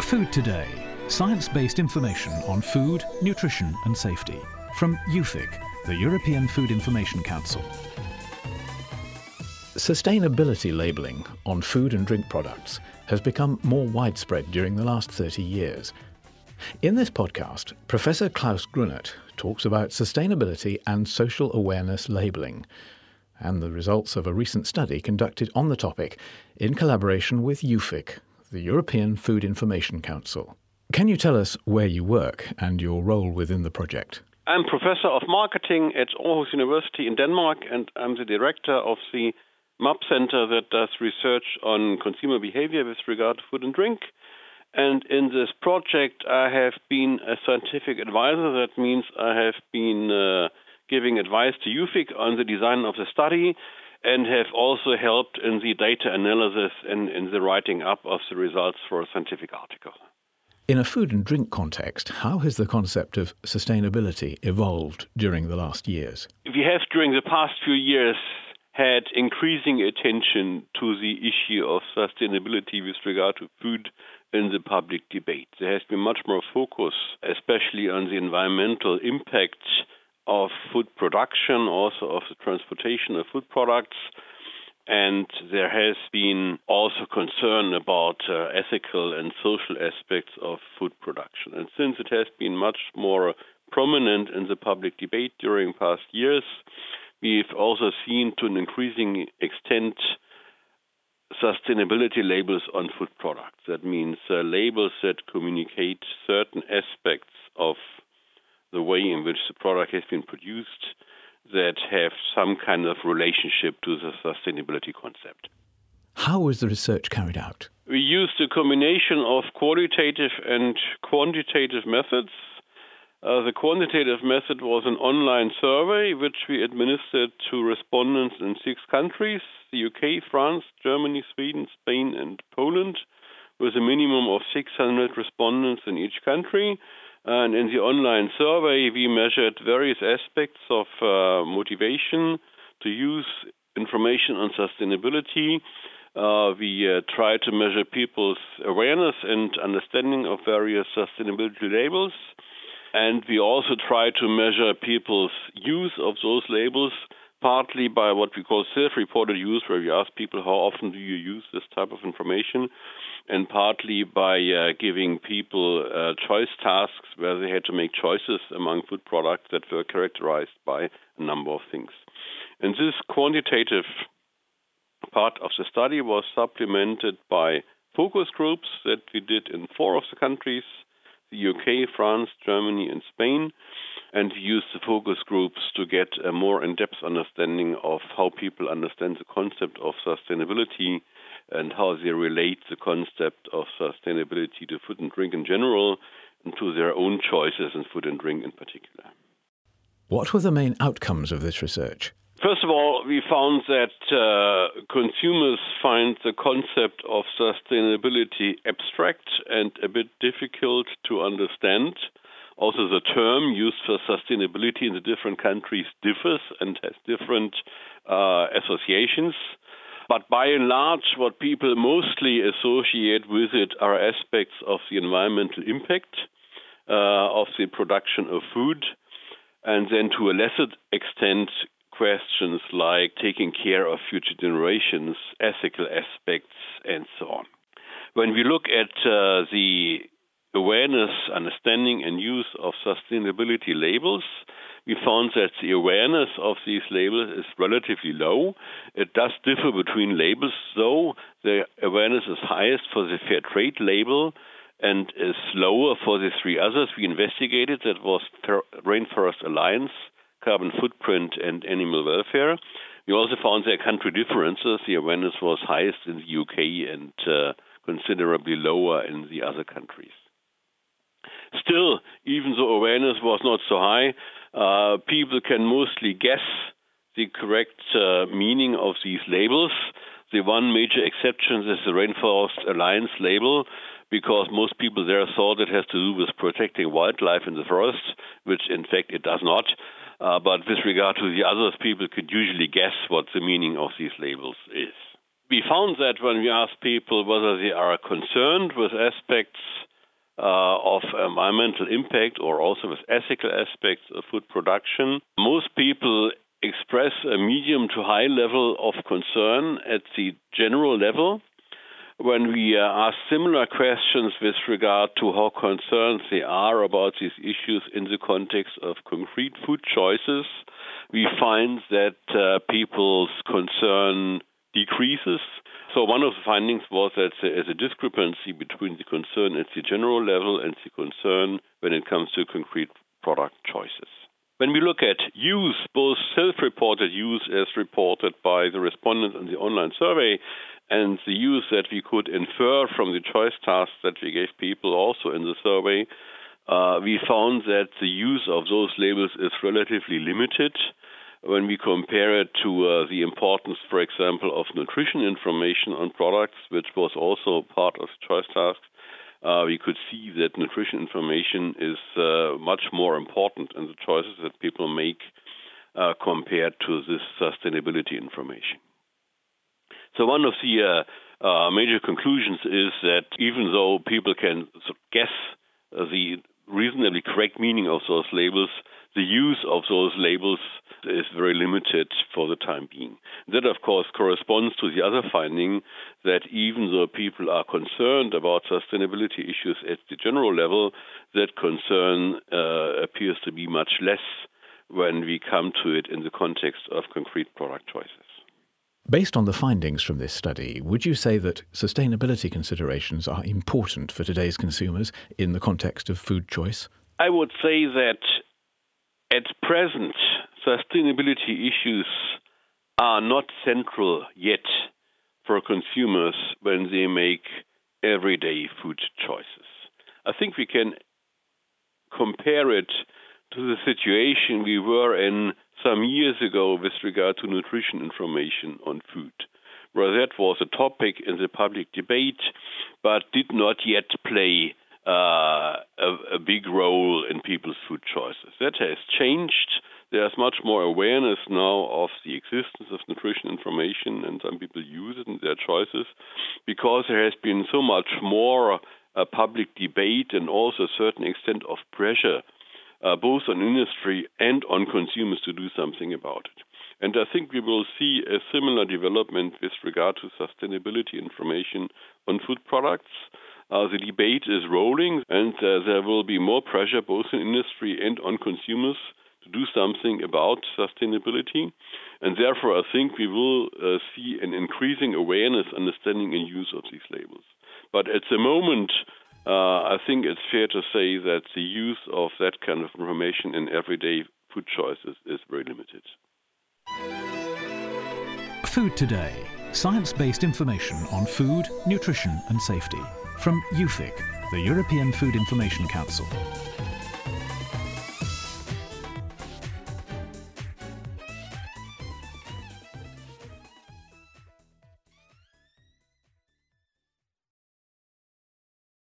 Food Today, science-based information on food, nutrition and safety from EUFIC, the European Food Information Council. Sustainability labelling on food and drink products has become more widespread during the last 30 years. In this podcast, Professor Klaus Grünnert talks about sustainability and social awareness labelling and the results of a recent study conducted on the topic in collaboration with EUFIC, the European Food Information Council. Can you tell us where you work and your role within the project? I'm Professor of Marketing at Aarhus University in Denmark, and I'm the director of the MAP Center that does research on consumer behavior with regard to food and drink. And in this project, I have been a scientific advisor. That means I have been giving advice to EUFIC on the design of the study, and have also helped in the data analysis and in the writing up of the results for a scientific article. In a food and drink context, how has the concept of sustainability evolved during the last years? We have, during the past few years, had increasing attention to the issue of sustainability with regard to food in the public debate. There has been much more focus, especially on the environmental impact of food production, also of the transportation of food products. And there has been also concern about ethical and social aspects of food production. And since it has been much more prominent in the public debate during past years, we've also seen to an increasing extent sustainability labels on food products. That means labels that communicate certain aspects of the way in which the product has been produced that have some kind of relationship to the sustainability concept. How was the research carried out? We used a combination of qualitative and quantitative methods. The quantitative method was an online survey which we administered to respondents in 6 countries, the UK, France, Germany, Sweden, Spain and Poland, with a minimum of 600 respondents in each country. And in the online survey, we measured various aspects of motivation to use information on sustainability. We tried to measure people's awareness and understanding of various sustainability labels. And we also try to measure people's use of those labels, partly by what we call self-reported use, where we ask people how often do you use this type of information, and partly by giving people choice tasks where they had to make choices among food products that were characterized by a number of things. And this quantitative part of the study was supplemented by focus groups that we did in 4 of the countries, the UK, France, Germany, and Spain. And we used the focus groups to get a more in-depth understanding of how people understand the concept of sustainability and how they relate the concept of sustainability to food and drink in general and to their own choices in food and drink in particular. What were the main outcomes of this research? First of all, we found that consumers find the concept of sustainability abstract and a bit difficult to understand. Also, the term used for sustainability in the different countries differs and has different associations. But by and large, what people mostly associate with it are aspects of the environmental impact of the production of food, and then to a lesser extent, questions like taking care of future generations, ethical aspects, and so on. When we look at the awareness, understanding, and use of sustainability labels, we found that the awareness of these labels is relatively low. It does differ between labels, though. The awareness is highest for the fair trade label and is lower for the 3 others we investigated. That was Rainforest Alliance, carbon footprint, and animal welfare. We also found there are country differences. The awareness was highest in the UK and considerably lower in the other countries. Still, even though awareness was not so high, people can mostly guess the correct meaning of these labels. The one major exception is the Rainforest Alliance label, because most people there thought it has to do with protecting wildlife in the forest, which in fact it does not. But with regard to the others, people could usually guess what the meaning of these labels is. We found that when we asked people whether they are concerned with aspects of environmental impact or also with ethical aspects of food production. Most people express a medium to high level of concern at the general level. When we ask similar questions with regard to how concerned they are about these issues in the context of concrete food choices, we find that people's concern decreases. So one of the findings was that there is a discrepancy between the concern at the general level and the concern when it comes to concrete product choices. When we look at use, both self-reported use as reported by the respondents in the online survey and the use that we could infer from the choice tasks that we gave people also in the survey, we found that the use of those labels is relatively limited. When we compare it to the importance, for example, of nutrition information on products, which was also part of the choice task, we could see that nutrition information is much more important in the choices that people make compared to this sustainability information. So one of the major conclusions is that even though people can sort of guess the reasonably correct meaning of those labels, the use of those labels is very limited for the time being. That, of course, corresponds to the other finding that even though people are concerned about sustainability issues at the general level, that concern appears to be much less when we come to it in the context of concrete product choices. Based on the findings from this study, would you say that sustainability considerations are important for today's consumers in the context of food choice? I would say that at present, sustainability issues are not central yet for consumers when they make everyday food choices. I think we can compare it to the situation we were in some years ago with regard to nutrition information on food, where that was a topic in the public debate, but did not yet play a big role in people's food choices. That has changed. There's much more awareness now of the existence of nutrition information, and some people use it in their choices because there has been so much more public debate and also a certain extent of pressure both on industry and on consumers to do something about it. And I think we will see a similar development with regard to sustainability information on food products. The debate is rolling, and there will be more pressure both in industry and on consumers to do something about sustainability. And therefore, I think we will see an increasing awareness, understanding, and use of these labels. But at the moment, I think it's fair to say that the use of that kind of information in everyday food choices is very limited. Food Today. Science-based information on food, nutrition and safety. From EUFIC, the European Food Information Council.